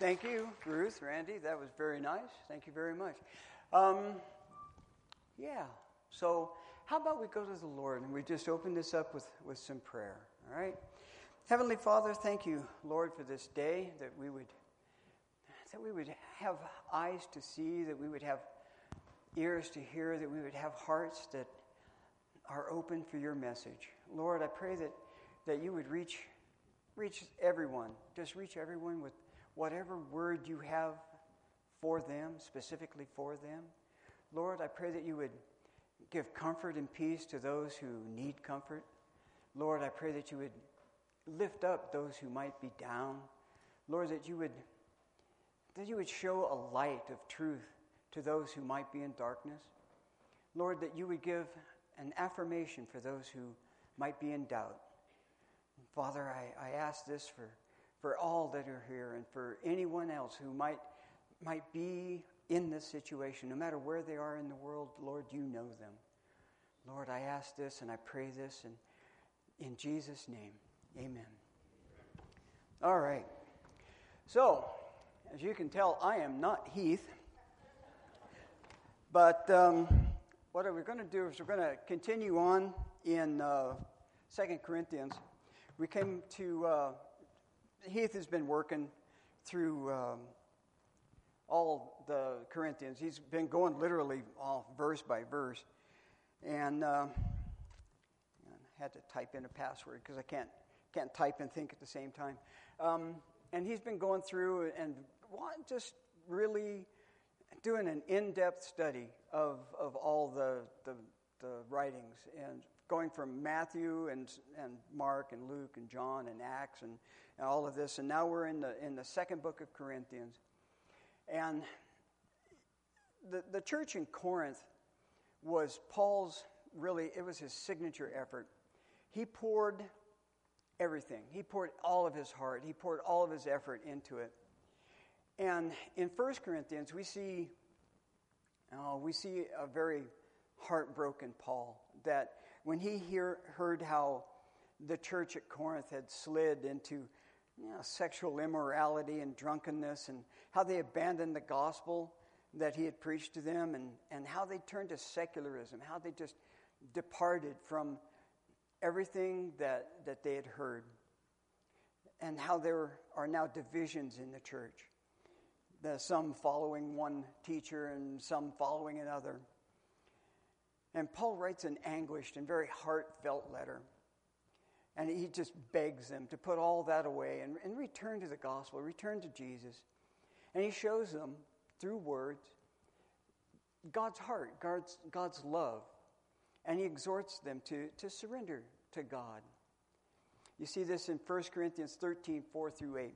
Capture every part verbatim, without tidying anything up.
Thank you, Ruth, Randy. That was very nice. Thank you very much. Um, yeah, so how about we go to the Lord and we just open this up with, with some prayer, all right? Heavenly Father, thank you, Lord, for this day, that we would that we would have eyes to see, that we would have ears to hear, that we would have hearts that are open for your message. Lord, I pray that, that you would reach reach everyone, just reach everyone with whatever word you have for them, specifically for them. Lord, I pray that you would give comfort and peace to those who need comfort. Lord, I pray that you would lift up those who might be down. Lord, that you would that you would show a light of truth to those who might be in darkness. Lord, that you would give an affirmation for those who might be in doubt. Father, I, I ask this for, for all that are here and for anyone else who might might be in this situation, no matter where they are in the world. Lord, you know them. Lord, I ask this and I pray this and in Jesus' name, amen. All right. So, as you can tell, I am not Heath. But um, what we're going to do is we're going to continue on in uh, Second Corinthians. We came to, uh, Heath has been working through um, all the Corinthians. He's been going literally all verse by verse. And uh, I had to type in a password because I can't can't type and think at the same time. Um, and he's been going through and just really doing an in-depth study of, of all the, the the writings, and going from Matthew and and Mark and Luke and John and Acts and, and all of this. And now we're in the in the second book of Corinthians. And the the church in Corinth was Paul's, really, it was his signature effort. He poured everything. He poured all of his heart. He poured all of his effort into it. And in First Corinthians, we see, oh, we see a very heartbroken Paul, that when he hear, heard how the church at Corinth had slid into, you know, sexual immorality and drunkenness, and how they abandoned the gospel that he had preached to them, and, and how they turned to secularism, how they just departed from everything that, that they had heard, and how there are now divisions in the church. The, some following one teacher and some following another. And Paul writes an anguished and very heartfelt letter. And he just begs them to put all that away and, and return to the gospel, return to Jesus. And he shows them, through words, God's heart, God's, God's love. And he exhorts them to, to surrender to God. You see this in First Corinthians thirteen, four through eight.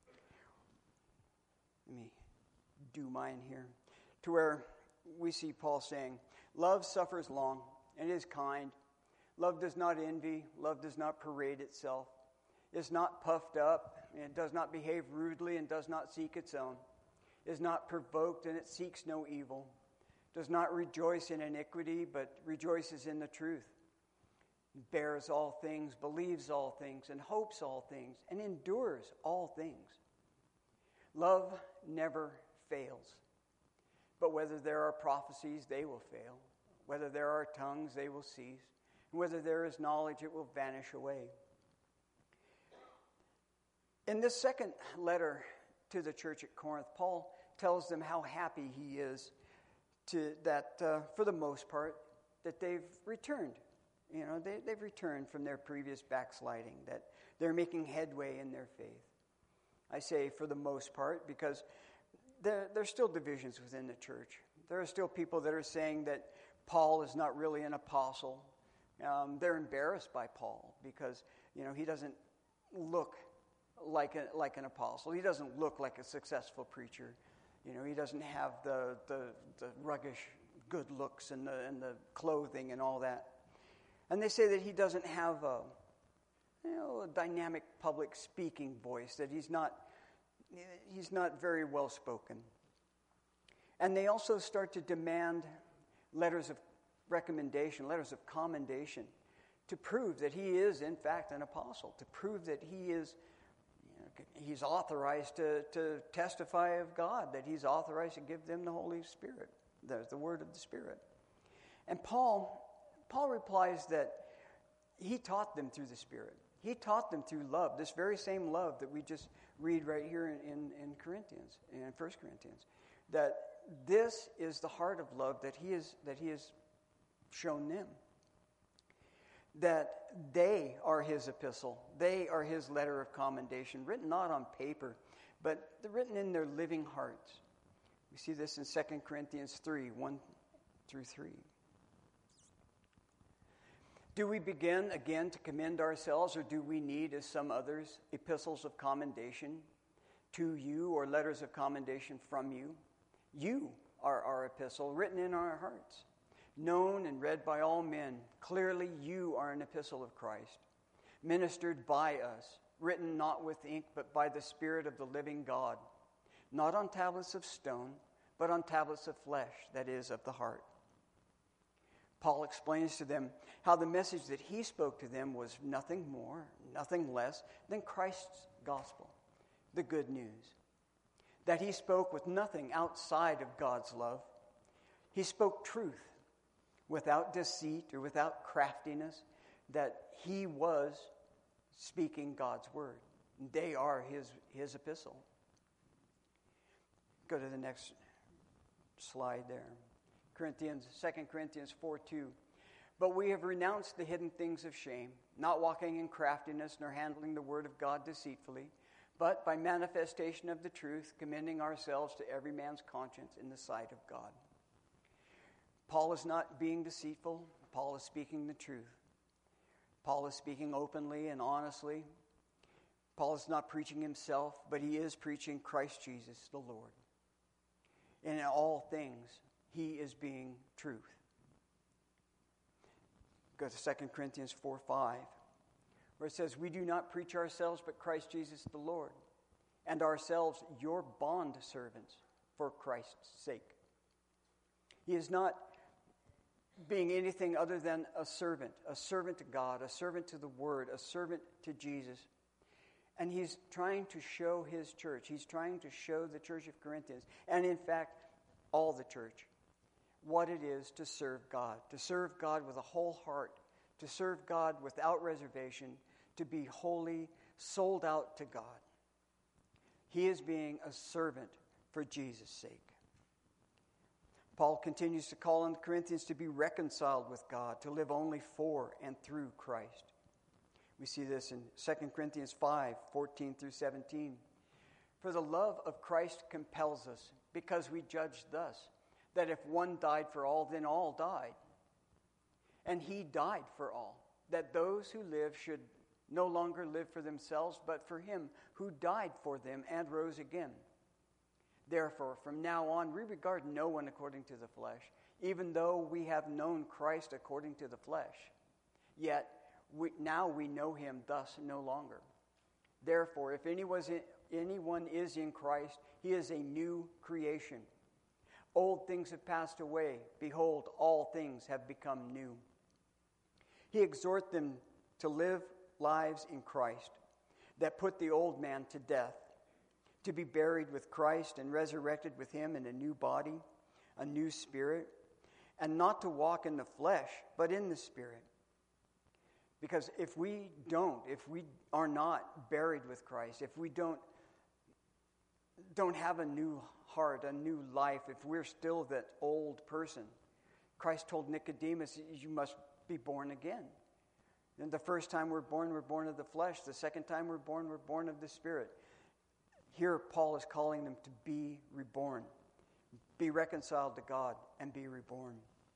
Let me do mine here. To where we see Paul saying, love suffers long and is kind. Love does not envy. Love does not parade itself. Is not puffed up. And it does not behave rudely and does not seek its own. Is not provoked and it seeks no evil. Does not rejoice in iniquity, but rejoices in the truth. Bears all things, believes all things, and hopes all things, and endures all things. Love never fails. But whether there are prophecies, they will fail. Whether there are tongues, they will cease. And whether there is knowledge, it will vanish away. In this second letter to the church at Corinth, Paul tells them how happy he is to that, uh, for the most part, that they've returned. You know, they, they've returned from their previous backsliding, that they're making headway in their faith. I say for the most part because there, there's still divisions within the church. There are still people that are saying that Paul is not really an apostle. Um, they're embarrassed by Paul because, you know, he doesn't look like a, like an apostle. He doesn't look like a successful preacher. You know, he doesn't have the the, the ruggish good looks and the and the clothing and all that. And they say that he doesn't have a, you know, a dynamic public speaking voice, that he's not he's not very well spoken. And they also start to demand letters of recommendation, letters of commendation, to prove that he is in fact an apostle, to prove that he is, you know, he's authorized to, to testify of God, that he's authorized to give them the Holy Spirit, the, the word of the Spirit. And Paul, Paul replies that he taught them through the Spirit. He taught them through love, this very same love that we just read right here in, in, in Corinthians, in First Corinthians, that this is the heart of love that he is that he has shown them. That they are his epistle, they are his letter of commendation, written not on paper, but written in their living hearts. We see this in Second Corinthians three, one through three. Do we begin again to commend ourselves, or do we need, as some others, epistles of commendation to you or letters of commendation from you? You are our epistle, written in our hearts, known and read by all men. Clearly, you are an epistle of Christ, ministered by us, written not with ink, but by the Spirit of the living God, not on tablets of stone, but on tablets of flesh, that is, of the heart. Paul explains to them how the message that he spoke to them was nothing more, nothing less than Christ's gospel, the good news. That he spoke with nothing outside of God's love. He spoke truth without deceit or without craftiness, that he was speaking God's word. They are his, his epistle. Go to the next slide there. Corinthians, Second Corinthians four two. But we have renounced the hidden things of shame, not walking in craftiness, nor handling the word of God deceitfully, but by manifestation of the truth, commending ourselves to every man's conscience in the sight of God. Paul is not being deceitful. Paul is speaking the truth. Paul is speaking openly and honestly. Paul is not preaching himself, but he is preaching Christ Jesus, the Lord. And in all things, he is being truth. Go to Second Corinthians four five, where it says, we do not preach ourselves, but Christ Jesus the Lord, and ourselves your bond servants for Christ's sake. He is not being anything other than a servant, a servant to God, a servant to the Word, a servant to Jesus. And he's trying to show his church. He's trying to show the church of Corinthians, and in fact, all the church, what it is to serve God, to serve God with a whole heart, to serve God without reservation, to be wholly sold out to God. He is being a servant for Jesus' sake. Paul continues to call on the Corinthians to be reconciled with God, to live only for and through Christ. We see this in Second Corinthians five fourteen through seventeen. For the love of Christ compels us, because we judge thus, that if one died for all, then all died. And he died for all, that those who live should no longer live for themselves, but for him who died for them and rose again. Therefore, from now on, we regard no one according to the flesh, even though we have known Christ according to the flesh. Yet, we, now we know him thus no longer. Therefore, if anyone is, in, anyone is in Christ, he is a new creation. Old things have passed away. Behold, all things have become new. He exhorts them to live lives in Christ that put the old man to death, to be buried with Christ and resurrected with him in a new body, a new spirit, and not to walk in the flesh, but in the Spirit. Because if we don't, if we are not buried with Christ, if we don't, don't have a new heart, a new life, if we're still that old person, Christ told Nicodemus, you must be born again. And the first time we're born, we're born of the flesh. The second time we're born, we're born of the Spirit. Here, Paul is calling them to be reborn, be reconciled to God, and be reborn.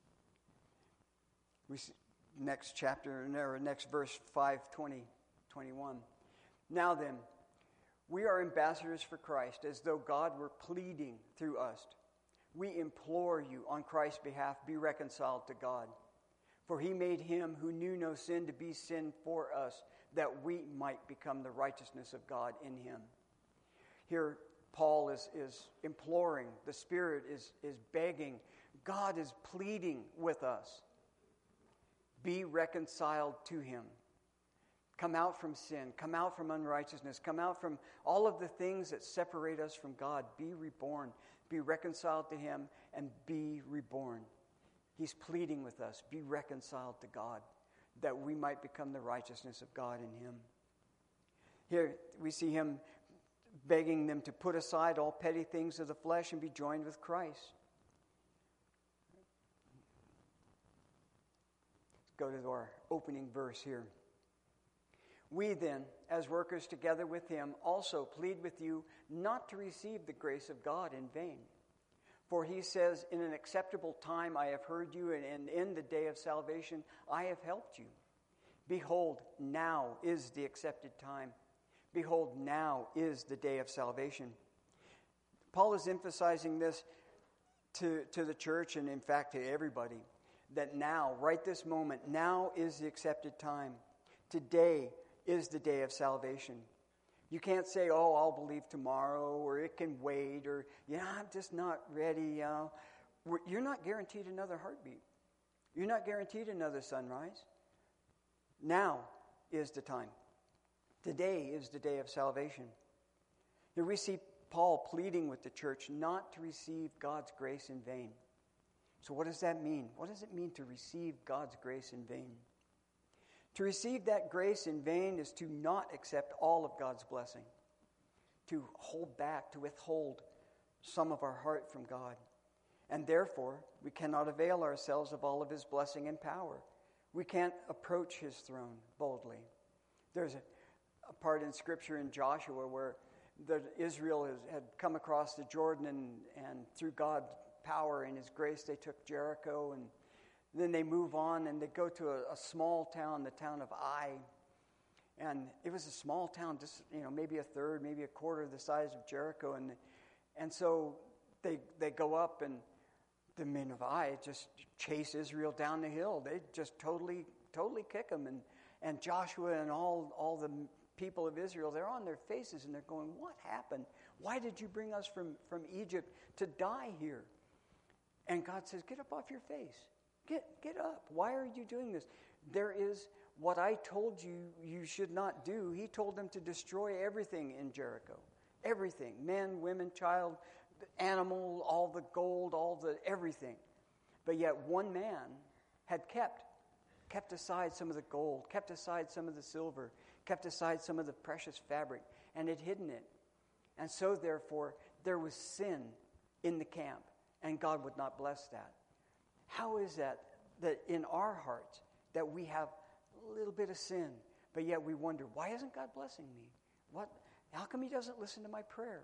We see next chapter, or next verse, five twenty, twenty-one. Now then, we are ambassadors for Christ, as though God were pleading through us. We implore you on Christ's behalf, be reconciled to God. For he made him who knew no sin to be sin for us, that we might become the righteousness of God in him. Here, Paul is, is imploring, the Spirit is, is begging, God is pleading with us. Be reconciled to him. Come out from sin. Come out from unrighteousness. Come out from all of the things that separate us from God. Be reborn. Be reconciled to Him and be reborn. He's pleading with us. Be reconciled to God, that we might become the righteousness of God in Him. Here we see Him begging them to put aside all petty things of the flesh and be joined with Christ. Let's go to our opening verse here. We then, as workers together with Him, also plead with you not to receive the grace of God in vain. For He says, in an acceptable time I have heard you, and in the day of salvation I have helped you. Behold, now is the accepted time. Behold, now is the day of salvation. Paul is emphasizing this to, to the church, and in fact to everybody, that now, right this moment, now is the accepted time. Today is the day of salvation. You can't say, oh, I'll believe tomorrow, or it can wait, or, yeah, I'm just not ready. You know. You're not guaranteed another heartbeat. You're not guaranteed another sunrise. Now is the time. Today is the day of salvation. Here we see Paul pleading with the church not to receive God's grace in vain. So what does that mean? What does it mean to receive God's grace in vain? To receive that grace in vain is to not accept all of God's blessing, to hold back, to withhold some of our heart from God. And therefore, we cannot avail ourselves of all of His blessing and power. We can't approach His throne boldly. There's a, a part in Scripture in Joshua where the, Israel has, had come across the Jordan, and, and through God's power and His grace, they took Jericho, and then they move on and they go to a, a small town, the town of Ai. And it was a small town, just, you know, maybe a third, maybe a quarter of the size of Jericho. And and so they they go up, and the men of Ai just chase Israel down the hill. They just totally, totally kick them. And, and Joshua and all, all the people of Israel, they're on their faces and they're going, what happened? Why did you bring us from, from Egypt to die here? And God says, get up off your face. Get get up. Why are you doing this? There is what I told you you should not do. He told them to destroy everything in Jericho. Everything. Men, women, child, animal, all the gold, all the everything. But yet one man had kept, kept aside some of the gold, kept aside some of the silver, kept aside some of the precious fabric, and had hidden it. And so therefore, there was sin in the camp, and God would not bless that. How is that that in our hearts that we have a little bit of sin, but yet we wonder, why isn't God blessing me? What? How come He doesn't listen to my prayer?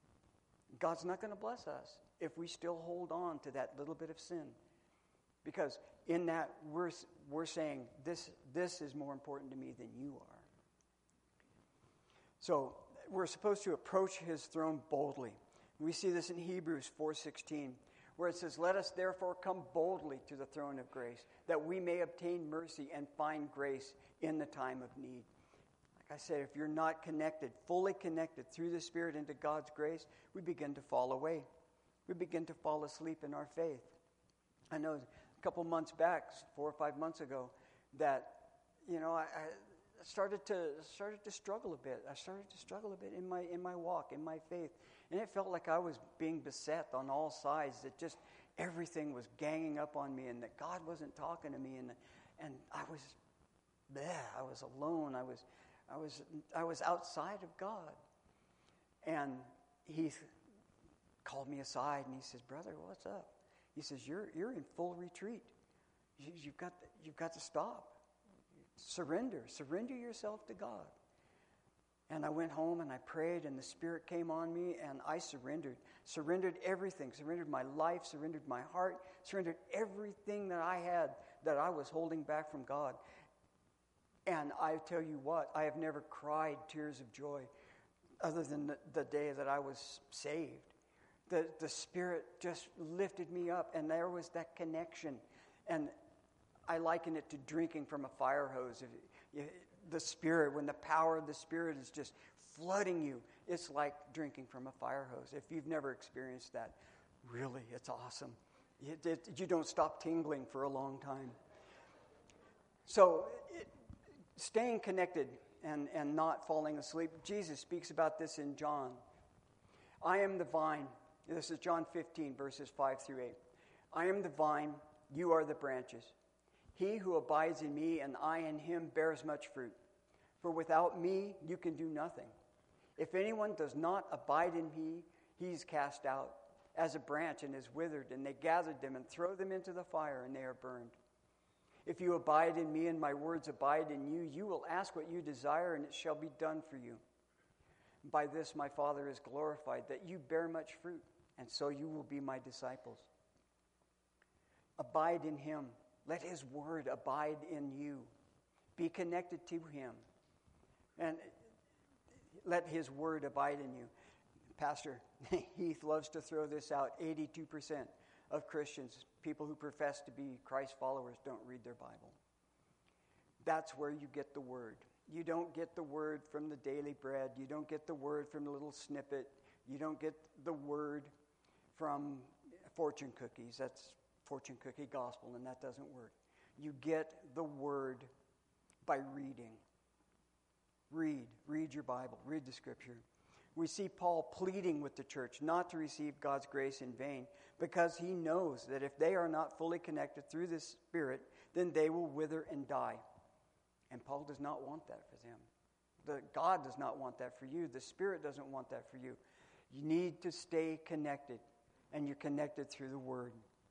God's not going to bless us if we still hold on to that little bit of sin. Because in that, we're, we're saying, this, this is more important to me than you are. So we're supposed to approach His throne boldly. We see this in Hebrews four sixteen. Where it says, let us therefore come boldly to the throne of grace, that we may obtain mercy and find grace in the time of need. Like I said, if you're not connected, fully connected through the Spirit into God's grace, we begin to fall away. We begin to fall asleep in our faith. I know a couple months back, four or five months ago, that, you know, I, I started to started to struggle a bit. I started to struggle a bit in my in my walk, in my faith. And it felt like I was being beset on all sides, that just everything was ganging up on me, and that God wasn't talking to me, and and I was bleh, I was alone. I was I was I was outside of God. And He called me aside and He says, brother, what's up? He says, you're you're in full retreat. You, you've got to, you've got to stop. Surrender. Surrender yourself to God. And I went home and I prayed, and the Spirit came on me, and I surrendered. Surrendered everything. Surrendered my life. Surrendered my heart. Surrendered everything that I had that I was holding back from God. And I tell you what, I have never cried tears of joy other than the, the day that I was saved. The, the Spirit just lifted me up, and there was that connection. And I liken it to drinking from a fire hose. If you, the Spirit, when the power of the Spirit is just flooding you, it's like drinking from a fire hose. If you've never experienced that, really, it's awesome. It, it, you don't stop tingling for a long time. So, it, staying connected and, and not falling asleep. Jesus speaks about this in John. I am the vine. This is John fifteen, verses five through eight. I am the vine, you are the branches. He who abides in me and I in him bears much fruit. For without me you can do nothing. If anyone does not abide in me, he is cast out as a branch and is withered, and they gathered them and throw them into the fire, and they are burned. If you abide in me and my words abide in you, you will ask what you desire, and it shall be done for you. By this my Father is glorified, that you bear much fruit, and so you will be my disciples. Abide in him. Let his word abide in you. Be connected to him. And let his word abide in you. Pastor Heath loves to throw this out. eighty-two percent of Christians, people who profess to be Christ followers, don't read their Bible. That's where you get the word. You don't get the word from the daily bread. You don't get the word from a little snippet. You don't get the word from fortune cookies. That's fortune cookie gospel, and that doesn't work. You get the word by reading. Read. Read your Bible. Read the Scripture. We see Paul pleading with the church not to receive God's grace in vain, because he knows that if they are not fully connected through this Spirit, then they will wither and die. And Paul does not want that for them. The, God does not want that for you. The Spirit doesn't want that for you. You need to stay connected, and you're connected through the Word.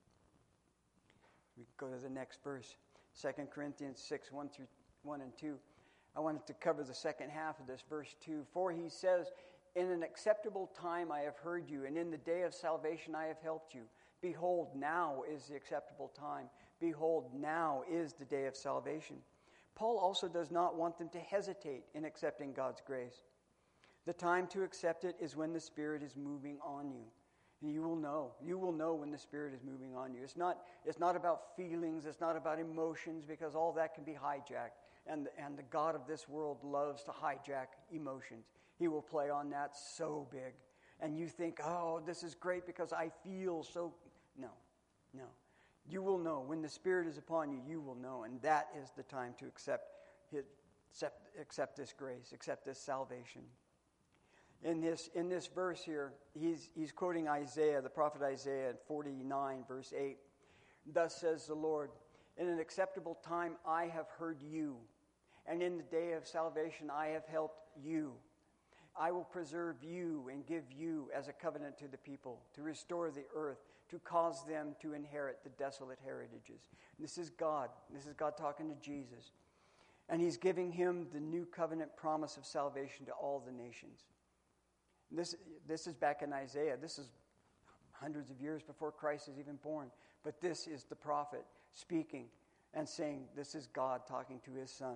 We go to the next verse, Second Corinthians six, one through one and two. I wanted to cover the second half of this, verse two. For he says, in an acceptable time I have heard you, and in the day of salvation I have helped you. Behold, now is the acceptable time. Behold, now is the day of salvation. Paul also does not want them to hesitate in accepting God's grace. The time to accept it is when the Spirit is moving on you. And you will know. You will know when the Spirit is moving on you. It's not, it's not about feelings. It's not about emotions, because all that can be hijacked. And, and the God of this world loves to hijack emotions. He will play on that so big. And you think, oh, this is great because I feel so... No, no. You will know. When the Spirit is upon you, you will know. And that is the time to accept, his, accept, accept this grace, accept this salvation. In this, in this verse here, he's, he's quoting Isaiah, the prophet Isaiah, forty-nine, verse eight. Thus says the Lord, in an acceptable time I have heard you, and in the day of salvation I have helped you. I will preserve you and give you as a covenant to the people, to restore the earth, to cause them to inherit the desolate heritages. This is God. This is God talking to Jesus. And he's giving him the new covenant promise of salvation to all the nations. This, this is back in Isaiah. This is hundreds of years before Christ is even born. But this is the prophet speaking and saying, this is God talking to his son.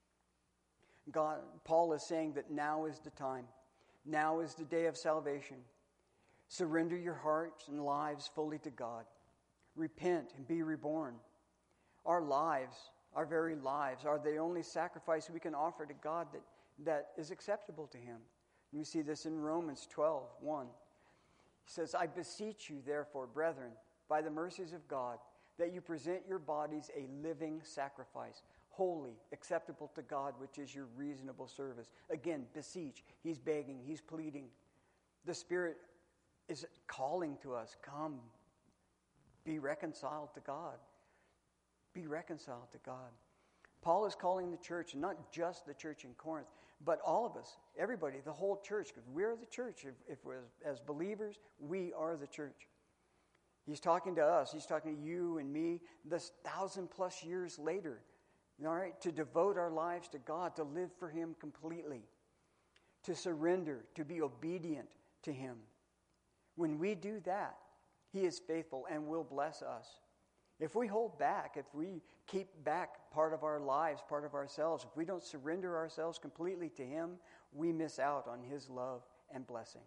God, Paul is saying that now is the time. Now is the day of salvation. Surrender your hearts and lives fully to God. Repent and be reborn. Our lives, our very lives, are the only sacrifice we can offer to God that, that is acceptable to him. We see this in Romans twelve, one. He says, I beseech you, therefore, brethren, by the mercies of God, that you present your bodies a living sacrifice, holy, acceptable to God, which is your reasonable service. Again, beseech. He's begging. He's pleading. The Spirit is calling to us, come, be reconciled to God. Be reconciled to God. Paul is calling the church, not just the church in Corinth, but all of us, everybody, the whole church, because we're the church. If, if we're as believers, we are the church. He's talking to us. He's talking to you and me this thousand plus years later, all right, to devote our lives to God, to live for him completely, to surrender, to be obedient to him. When we do that, he is faithful and will bless us. If we hold back, if we keep back part of our lives, part of ourselves, if we don't surrender ourselves completely to him, we miss out on his love and blessing.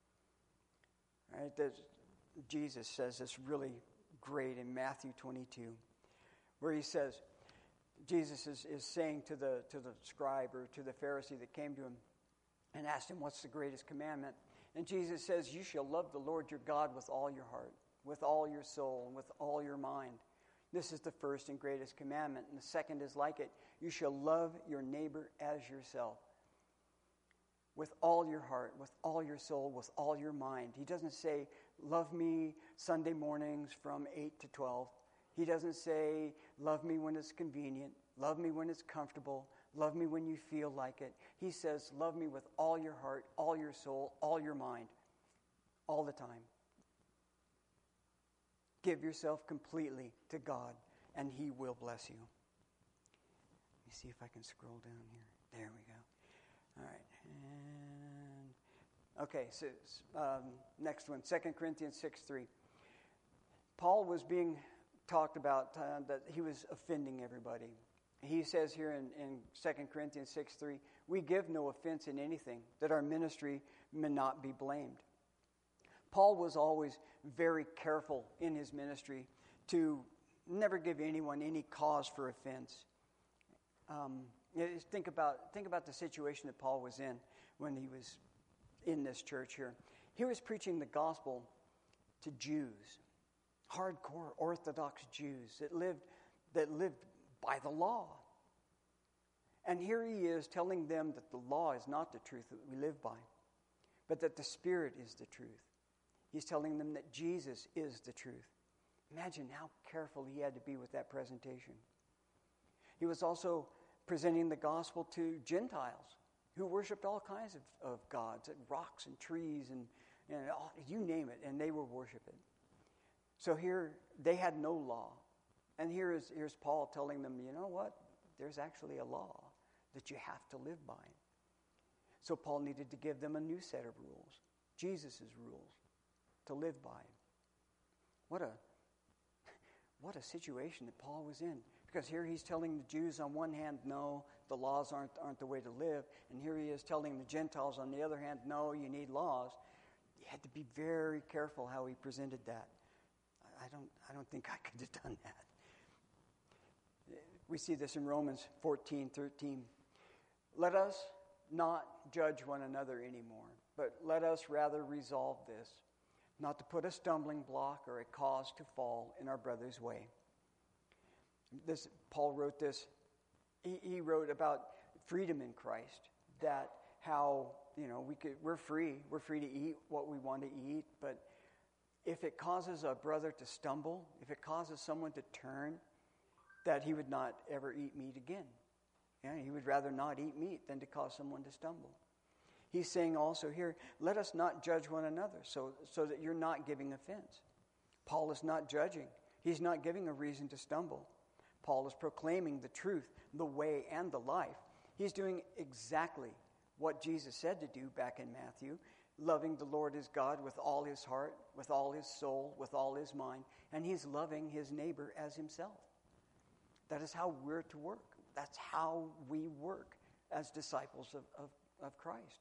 All right, there's, Jesus says this really great in Matthew twenty-two, where he says, Jesus is, is saying to the, to the scribe or to the Pharisee that came to him and asked him, what's the greatest commandment? And Jesus says, you shall love the Lord your God with all your heart, with all your soul, and with all your mind. This is the first and greatest commandment. And the second is like it. You shall love your neighbor as yourself. with all your heart, with all your soul, with all your mind. He doesn't say, love me Sunday mornings from eight to twelve. He doesn't say, love me when it's convenient, love me when it's comfortable, love me when you feel like it. He says, love me with all your heart, all your soul, all your mind, all the time. Give yourself completely to God, and He will bless you. Let me see if I can scroll down here. There we go. All right. And okay, so um, next one, Second Corinthians six three. Paul was being talked about uh, that he was offending everybody. He says here in, in Second Corinthians six three, we give no offense in anything, that our ministry may not be blamed. Paul was always very careful in his ministry to never give anyone any cause for offense. Um, think about think about the situation that Paul was in when he was in this church here. He was preaching the gospel to Jews, hardcore Orthodox Jews that lived that lived by the law. And here he is telling them that the law is not the truth that we live by, but that the Spirit is the truth. He's telling them that Jesus is the truth. Imagine how careful he had to be with that presentation. He was also presenting the gospel to Gentiles who worshiped all kinds of, of gods, rocks and trees and, and all, you name it, and they were worshiping. So here, they had no law. And here is here's Paul telling them, you know what? There's actually a law that you have to live by. So Paul needed to give them a new set of rules, Jesus' rules, to live by. What a what a situation that Paul was in. Because here he's telling the Jews on one hand, no, the laws aren't aren't the way to live. And here he is telling the Gentiles on the other hand, no, you need laws. He had to be very careful how he presented that. I don't I don't think I could have done that. We see this in Romans fourteen thirteen. Let us not judge one another anymore, but let us rather resolve this, not to put a stumbling block or a cause to fall in our brother's way. This Paul wrote this. He, he wrote about freedom in Christ, that how, you know, we could we're free. We're free to eat what we want to eat, but if it causes a brother to stumble, if it causes someone to turn, that he would not ever eat meat again. Yeah, he would rather not eat meat than to cause someone to stumble. He's saying also here, let us not judge one another so, so that you're not giving offense. Paul is not judging. He's not giving a reason to stumble. Paul is proclaiming the truth, the way, and the life. He's doing exactly what Jesus said to do back in Matthew, loving the Lord his God with all his heart, with all his soul, with all his mind, and he's loving his neighbor as himself. That is how we're to work. That's how we work as disciples of, of, of Christ.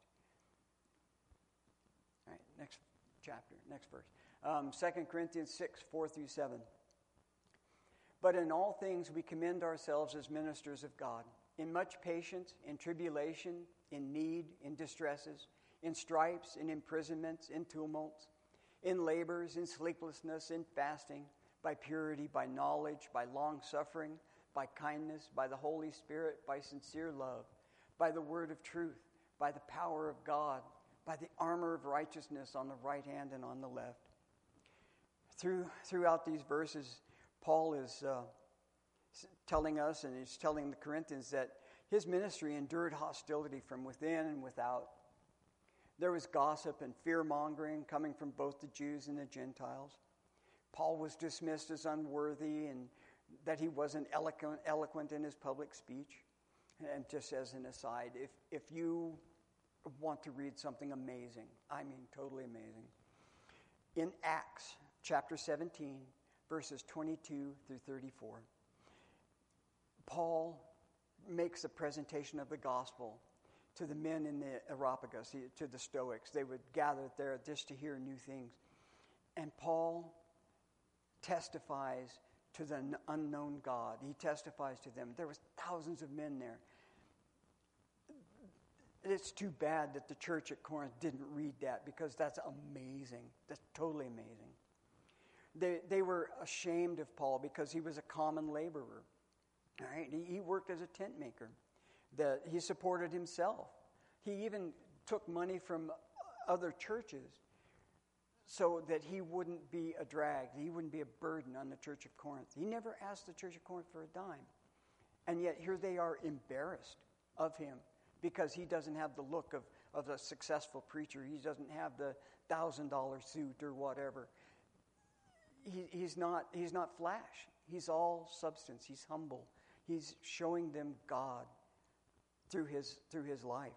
All right, next chapter, next verse. Um, Second Corinthians six, four through seven. But in all things we commend ourselves as ministers of God, in much patience, in tribulation, in need, in distresses, in stripes, in imprisonments, in tumults, in labors, in sleeplessness, in fasting, by purity, by knowledge, by long-suffering, by kindness, by the Holy Spirit, by sincere love, by the word of truth, by the power of God, by the armor of righteousness on the right hand and on the left. Through, throughout these verses, Paul is uh, telling us, and he's telling the Corinthians, that his ministry endured hostility from within and without. There was gossip and fear-mongering coming from both the Jews and the Gentiles. Paul was dismissed as unworthy and that he wasn't eloquent, eloquent in his public speech. And just as an aside, if, if you want to read something amazing, I mean totally amazing, in Acts chapter seventeen, verses twenty-two through thirty-four, Paul makes a presentation of the gospel to the men in the Areopagus, to the Stoics. They would gather there just to hear new things. And Paul testifies to the unknown God. He testifies to them. There was thousands of men there. It's too bad that the church at Corinth didn't read that, because that's amazing. That's totally amazing. They they were ashamed of Paul because he was a common laborer. All right? He, he worked as a tent maker. The, he supported himself. He even took money from other churches so that he wouldn't be a drag, he wouldn't be a burden on the Church of Corinth. He never asked the Church of Corinth for a dime. And yet here they are embarrassed of him because he doesn't have the look of, of a successful preacher. He doesn't have the one thousand dollars suit or whatever. He, he's not, he's not flash. He's all substance. He's humble. He's showing them God through his, through his life.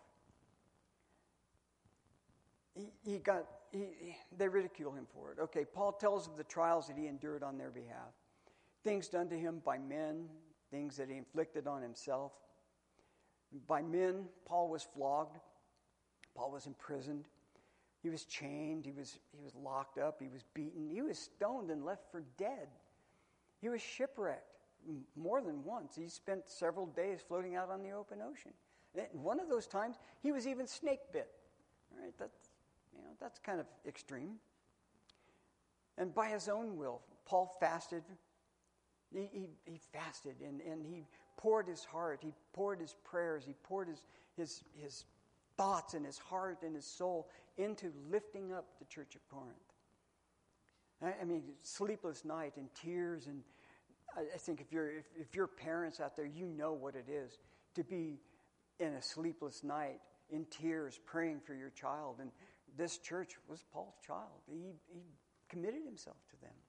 He, he got, he, they ridicule him for it. Okay, Paul tells of the trials that he endured on their behalf. Things done to him by men, things that he inflicted on himself. By men, Paul was flogged. Paul was imprisoned. He was chained. He was, he was locked up. He was beaten. He was stoned and left for dead. He was shipwrecked more than once. He spent several days floating out on the open ocean. And one of those times, he was even snake bit. All right, that's, you know, that's kind of extreme. And by his own will, Paul fasted. He, he, he fasted and, and he poured his heart. He poured his prayers. He poured his, his, his thoughts and his heart and his soul into lifting up the Church of Corinth. I, I mean, sleepless night and tears. And I, I think if you're, if, if you're parents out there, you know what it is to be in a sleepless night in tears praying for your child. And this church was Paul's child. He, he committed himself to them.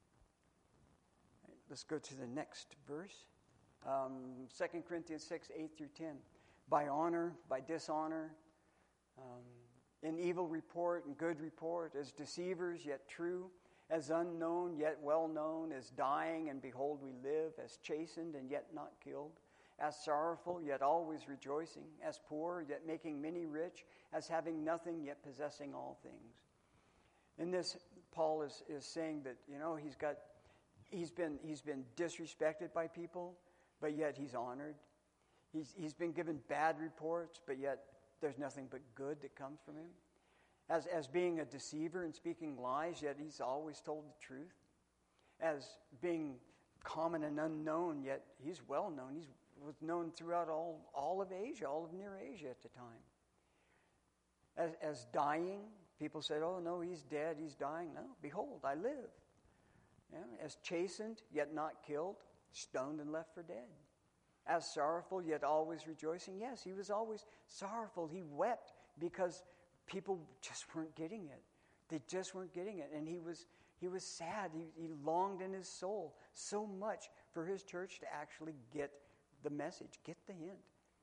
Right, let's go to the next verse. Um, Second Corinthians six, eight through ten. By honor, by dishonor, um, in evil report and good report, as deceivers yet true, as unknown yet well known, as dying and behold we live, as chastened and yet not killed, as sorrowful yet always rejoicing, as poor yet making many rich, as having nothing yet possessing all things. In this, Paul is, is saying that, you know, he's got, he's been he's been disrespected by people, but yet he's honored. He's he's been given bad reports, but yet there's nothing but good that comes from him. As as being a deceiver and speaking lies, yet he's always told the truth. As being common and unknown, yet he's well known. He's was known throughout all, all of Asia, all of Near Asia at the time. As, as dying, people said, oh, no, he's dead, he's dying. No, behold, I live. Yeah, as chastened, yet not killed, stoned and left for dead. As sorrowful, yet always rejoicing. Yes, he was always sorrowful. He wept because people just weren't getting it. They just weren't getting it. And he was he was sad. He, he longed in his soul so much for his church to actually get the message, get the hint.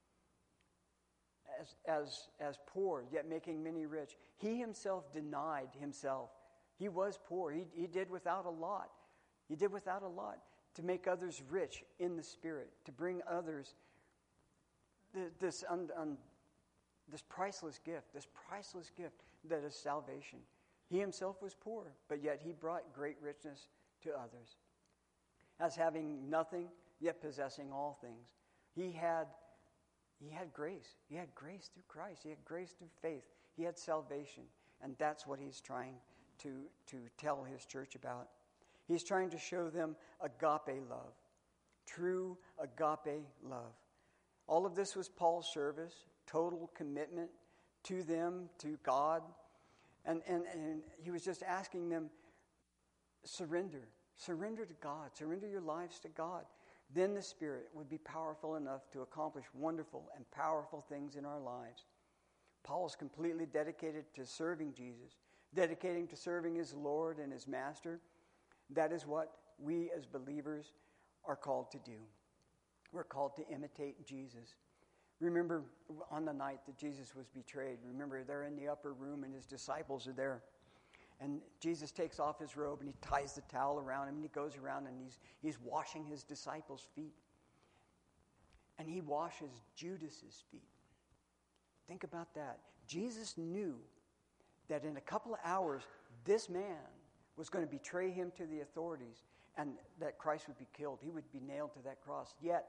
As, as, as poor, yet making many rich. He himself denied himself. He was poor. He, he did without a lot. He did without a lot to make others rich in the Spirit, to bring others this, un, un, this priceless gift, this priceless gift that is salvation. He himself was poor, but yet he brought great richness to others. As having nothing, yet possessing all things. He had, he had grace. He had grace through Christ. He had grace through faith. He had salvation. And that's what he's trying to, to tell his church about. He's trying to show them agape love. True agape love. All of this was Paul's service, total commitment to them, to God. And, and, and he was just asking them, surrender. Surrender to God. Surrender your lives to God. Then the Spirit would be powerful enough to accomplish wonderful and powerful things in our lives. Paul is completely dedicated to serving Jesus, dedicating to serving his Lord and his Master. That is what we as believers are called to do. We're called to imitate Jesus. Remember on the night that Jesus was betrayed, remember they're in the upper room and his disciples are there. And Jesus takes off his robe and he ties the towel around him and he goes around and he's, he's washing his disciples' feet. And he washes Judas's feet. Think about that. Jesus knew that in a couple of hours, this man was going to betray him to the authorities and that Christ would be killed. He would be nailed to that cross. Yet,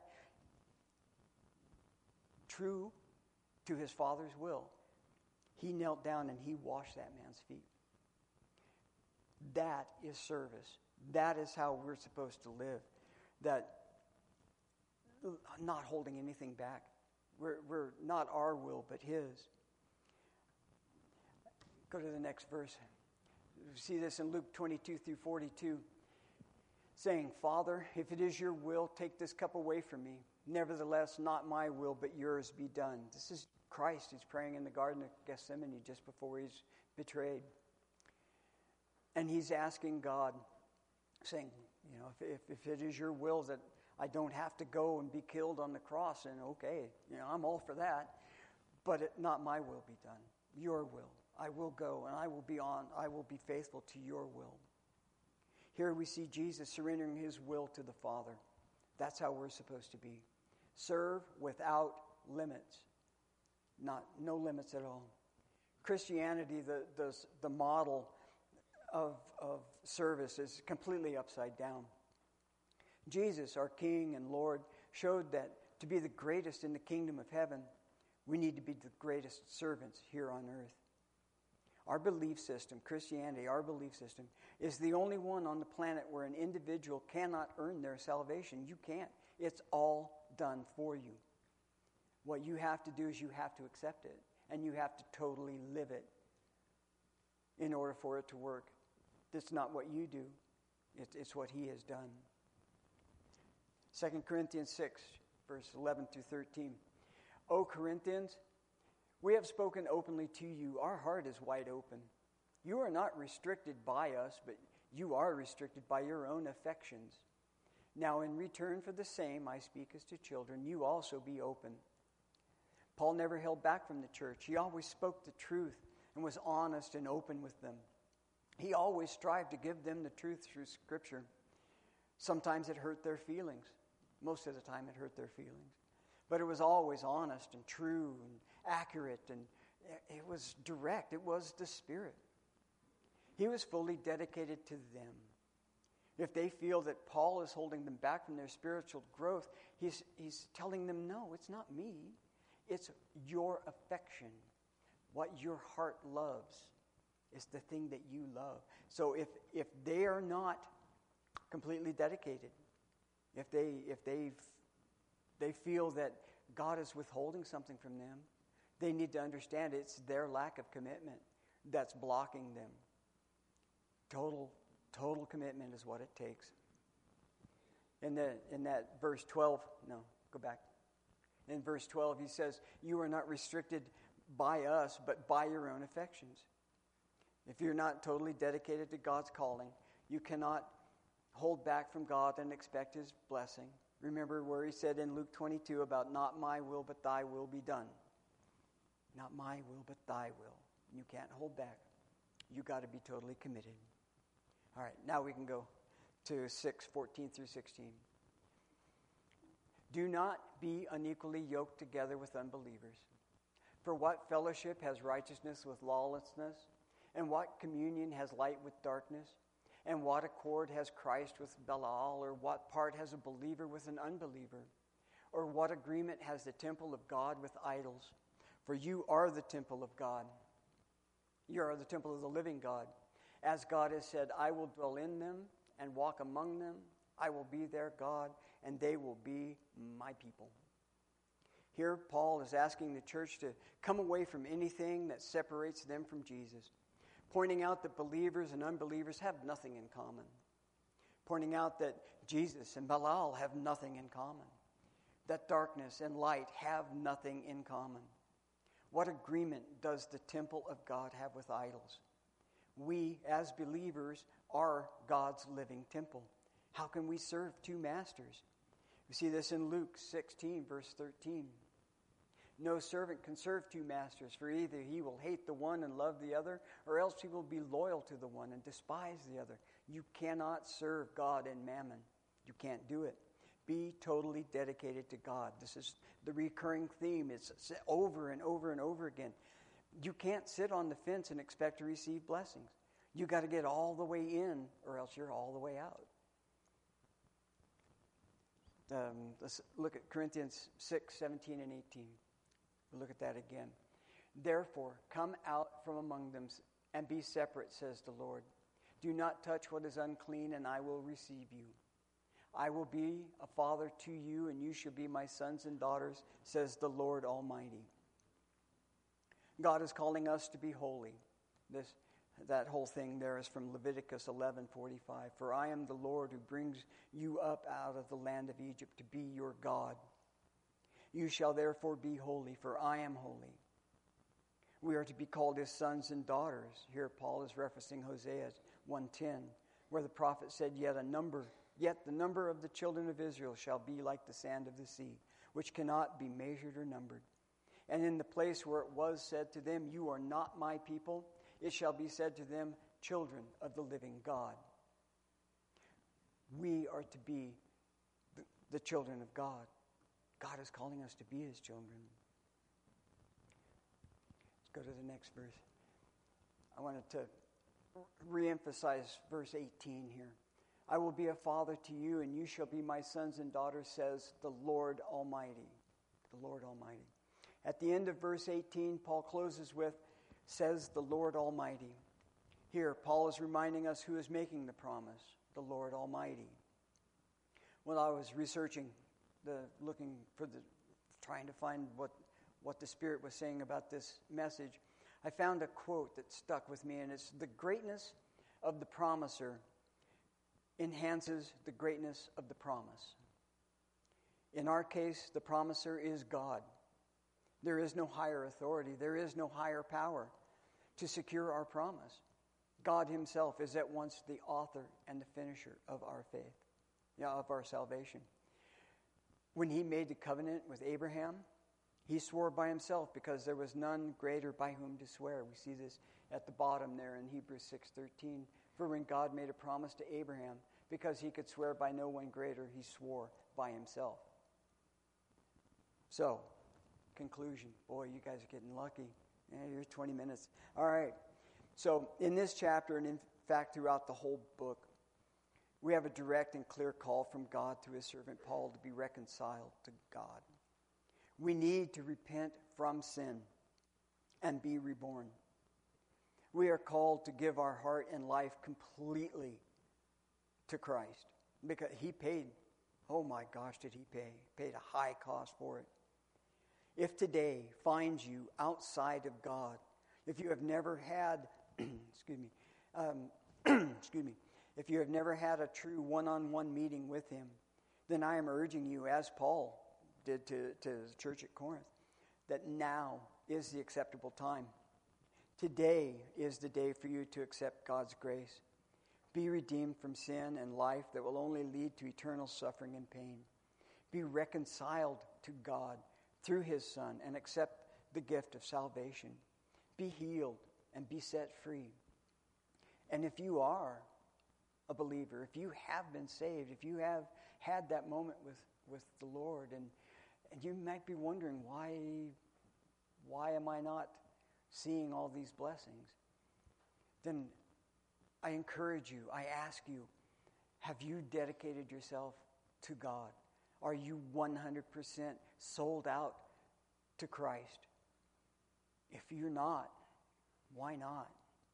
true to his Father's will, he knelt down and he washed that man's feet. That is service. That is how we're supposed to live. That not holding anything back. We're, we're not our will, but his. Go to the next verse. We see this in Luke twenty-two through forty-two, saying, Father, if it is your will, take this cup away from me. Nevertheless, not my will, but yours be done. This is Christ. He's praying in the Garden of Gethsemane just before he's betrayed. And he's asking God, saying, you know, if, if, if it is your will that I don't have to go and be killed on the cross, and okay, you know, I'm all for that. But it, not my will be done. Your will. I will go, and I will be on. I will be faithful to your will. Here we see Jesus surrendering his will to the Father. That's how we're supposed to be. Serve without limits. Not no limits at all. Christianity, the the, the model of, of service, is completely upside down. Jesus, our King and Lord, showed that to be the greatest in the kingdom of heaven, we need to be the greatest servants here on earth. Our belief system, Christianity, our belief system, is the only one on the planet where an individual cannot earn their salvation. You can't. It's all done for you. What you have to do is you have to accept it, and you have to totally live it in order for it to work. It's not what you do. It's, it's what he has done. Second Corinthians six, verse eleven through thirteen. O Corinthians, we have spoken openly to you. Our heart is wide open. You are not restricted by us, but you are restricted by your own affections. Now, in return for the same, I speak as to children, you also be open. Paul never held back from the church. He always spoke the truth and was honest and open with them. He always strived to give them the truth through Scripture. Sometimes it hurt their feelings. Most of the time it hurt their feelings. But it was always honest and true and accurate, and it was direct. It was the Spirit. He was fully dedicated to them. If they feel that Paul is holding them back from their spiritual growth, he's, he's telling them, no, it's not me. It's your affection. What your heart loves is the thing that you love. So if, if they are not completely dedicated, if they if they they feel that God is withholding something from them, they need to understand it's their lack of commitment that's blocking them. Total total commitment is what it takes. In the in that verse twelve, no, go back. In verse twelve, he says, "You are not restricted by us, but by your own affections." If you're not totally dedicated to God's calling, you cannot hold back from God and expect his blessing. Remember where he said in Luke twenty-two about not my will but thy will be done. Not my will but thy will. You can't hold back. You got to be totally committed. All right, now we can go to six, fourteen through sixteen. Do not be unequally yoked together with unbelievers. For what fellowship has righteousness with lawlessness? And what communion has light with darkness? And what accord has Christ with Belial? Or what part has a believer with an unbeliever? Or what agreement has the temple of God with idols? For you are the temple of God. You are the temple of the living God. As God has said, I will dwell in them and walk among them. I will be their God, and they will be my people. Here, Paul is asking the church to come away from anything that separates them from Jesus, pointing out that believers and unbelievers have nothing in common, pointing out that Jesus and Belial have nothing in common, that darkness and light have nothing in common. What agreement does the temple of God have with idols? We, as believers, are God's living temple. How can we serve two masters? We see this in Luke sixteen, verse thirteen. No servant can serve two masters, for either he will hate the one and love the other, or else he will be loyal to the one and despise the other. You cannot serve God and mammon. You can't do it. Be totally dedicated to God. This is the recurring theme. It's over and over and over again. You can't sit on the fence and expect to receive blessings. You got to get all the way in, or else you're all the way out. Um, let's look at Corinthians six, seventeen, and eighteen. We'll look at that again. Therefore, come out from among them and be separate, says the Lord. Do not touch what is unclean, and I will receive you. I will be a father to you, and you shall be my sons and daughters, says the Lord Almighty. God is calling us to be holy. This, that whole thing there is from Leviticus eleven forty-five. For I am the Lord who brings you up out of the land of Egypt to be your God. You shall therefore be holy, for I am holy. We are to be called his sons and daughters. Here Paul is referencing Hosea one ten, where the prophet said, Yet a number, yet the number of the children of Israel shall be like the sand of the sea, which cannot be measured or numbered. And in the place where it was said to them, You are not my people, it shall be said to them, Children of the living God. We are to be the, the children of God. God is calling us to be his children. Let's go to the next verse. I wanted to re-emphasize verse eighteen here. I will be a father to you, and you shall be my sons and daughters, says the Lord Almighty. The Lord Almighty. At the end of verse eighteen, Paul closes with, says the Lord Almighty. Here, Paul is reminding us who is making the promise, the Lord Almighty. When I was researching, the looking for the, trying to find what, what the Spirit was saying about this message, I found a quote that stuck with me, and it's, the greatness of the promiser enhances the greatness of the promise. In our case, the promiser is God. There is no higher authority. There is no higher power to secure our promise. God himself is at once the author and the finisher of our faith, yeah, of our salvation. When he made the covenant with Abraham, he swore by himself because there was none greater by whom to swear. We see this at the bottom there in Hebrews six thirteen. For when God made a promise to Abraham, because he could swear by no one greater, he swore by himself. So, conclusion. Boy, you guys are getting lucky. Yeah, you're twenty minutes. All right. So, in this chapter, and in fact throughout the whole book, we have a direct and clear call from God through his servant Paul to be reconciled to God. We need to repent from sin and be reborn. We are called to give our heart and life completely to Christ because he paid, oh my gosh, did he pay? Paid a high cost for it. If today finds you outside of God, if you have never had, excuse me, um, excuse me, if you have never had a true one-on-one meeting with him, then I am urging you, as Paul did to, to the church at Corinth, that now is the acceptable time. Today is the day for you to accept God's grace. Be redeemed from sin and life that will only lead to eternal suffering and pain. Be reconciled to God through his Son and accept the gift of salvation. Be healed and be set free. And if you are a believer, if you have been saved, if you have had that moment with, with the Lord, and, and you might be wondering, why, why am I not seeing all these blessings? Then I encourage you, I ask you, have you dedicated yourself to God? Are you one hundred percent sold out to Christ? If you're not, why not?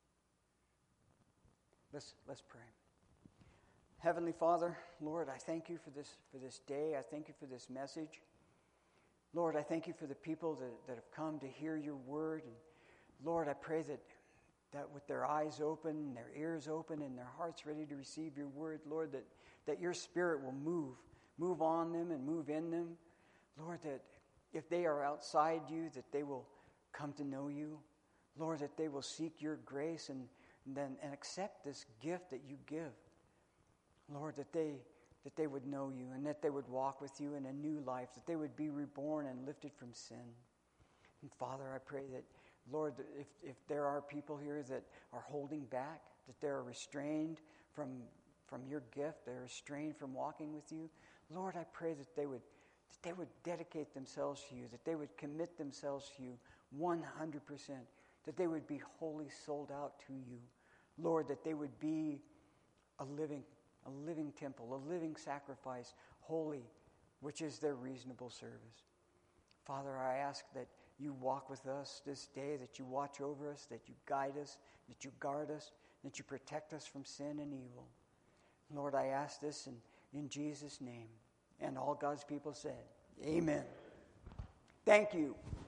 Let's, let's pray. Heavenly Father, Lord, I thank you for this, for this day. I thank you for this message. Lord, I thank you for the people that, that have come to hear your word. And Lord, I pray that, that with their eyes open, their ears open, and their hearts ready to receive your word, Lord, that, that your Spirit will move, move on them and move in them. Lord, that if they are outside you, that they will come to know you. Lord, that they will seek your grace and, and then and accept this gift that you give. Lord, that they that they would know you and that they would walk with you in a new life, that they would be reborn and lifted from sin. And Father, I pray that, Lord, that if, if there are people here that are holding back, that they're restrained from, from your gift, they're restrained from walking with you, Lord, I pray that they would that they would dedicate themselves to you, that they would commit themselves to you one hundred percent, that they would be wholly sold out to you. Lord, that they would be a living a living temple, a living sacrifice, holy, which is their reasonable service. Father, I ask that you walk with us this day, that you watch over us, that you guide us, that you guard us, that you protect us from sin and evil. Lord, I ask this in, in Jesus' name. And all God's people said, amen. Thank you.